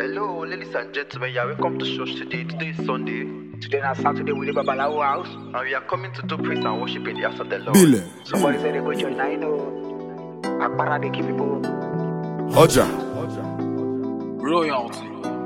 Hello, ladies and gentlemen, yeah, welcome to church today. Today is Sunday, Today is Saturday with the Babalawo house. and we are coming to do praise and worship in the house of the Lord. Bile. Somebody said they go church now, you know. Akbara, they keep people. Ọjà. Royalty.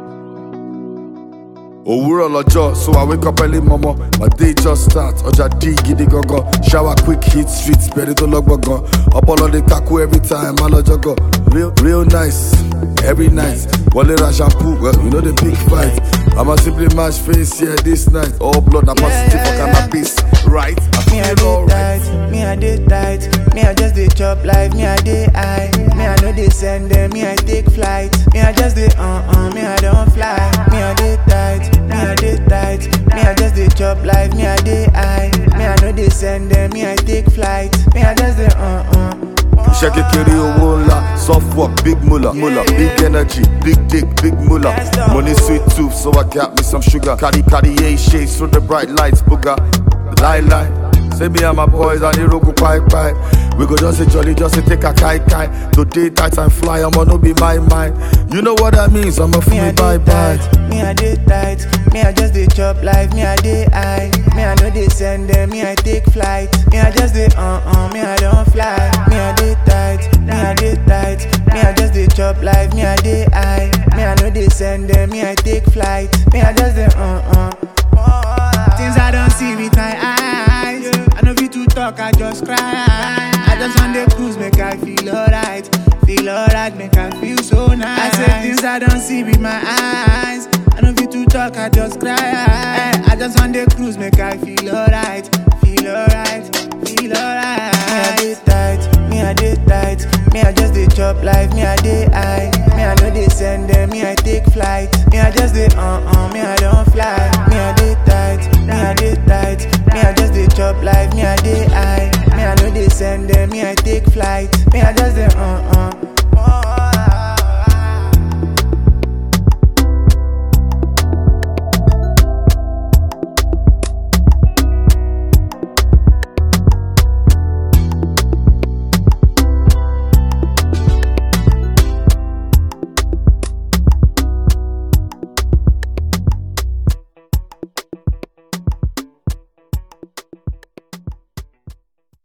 Òwúrọ̀ lọ́jọ́, so I wake up early mama. My day just start. Ọjà dí gidi gangan. Shower quick hit streets, bẹ̀rẹ̀ tó lọ́gbọ̀ngàn. Ọpọlọ dey kaku every time, má lọ́jọ́ gan. Real nice, every night. Wọlé ra shampoo, well, you know the big fight. I'ma simply mash face here this night. All blood na positive for cannabis, right? Me I dey tight, me I dey tight. Me I just dey chop life, me I dey high. Me I no dey send them, me I take flight. Me I just dey me I don't fly. Me I dey tight, me I dey tight. Me I just dey chop life, me I dey high. Me I no dey send them, me I take flight. Me I just dey Iṣẹ́ kékeré owó ńlá, soft work, big mullah, big energy, big dick, big mullah. Money sweet tooth, so I got me some sugar. Carry A shades through the bright lights, booger. Lie. Say me and my boys and the rogo pie. We go just say jolly, just say take a kai. Today tight and fly, I'ma no be my mind. You know what that means, I'ma feel me bye. Me I dey tight, me I just dey chop life, me I dey high. Me I no dey send them, me I take flight. Me I just dey me I don't fly. Me I dey tight, me I dey tight. Me I just dey chop life, me I dey high. Me I no dey send them, me I take flight. Me I just dey Things I don't see with my eyes. I know fit to talk, I just cry. I just want the cruise, make I feel alright. Feel alright, make I feel so nice. I say things I don't see with my eyes. I know fit to talk, I just cry. I just want the cruise, make I feel alright. Feel alright, feel alright. Me I dey tight, me I dey tight. Me I just dey chop life, me I dey high. Me I know they send them, me I take flight. Me I just dey me I don't fly. Me I dey tight, me I dey tight. Me I just dey chop life, me I dey high. Me I know they send them, me I take flight. Me I